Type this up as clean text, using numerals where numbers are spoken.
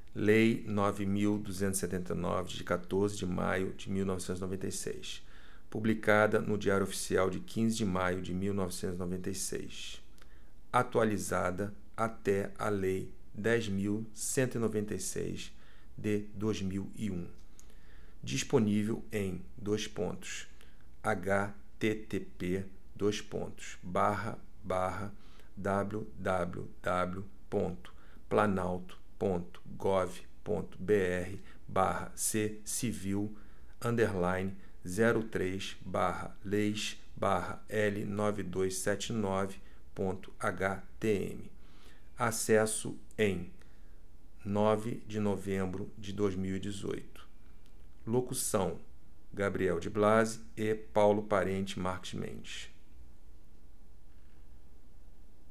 Lei 9.279, de 14 de maio de 1996, publicada no Diário Oficial de 15 de maio de 1996, atualizada até a Lei 10.196, de 2001, disponível em http://www.planalto.gov.br/c-civil_lei/0279.htm. Acesso em 9 de novembro de 2018. Locução: Gabriel de Blasi e Paulo Parente Marques Mendes.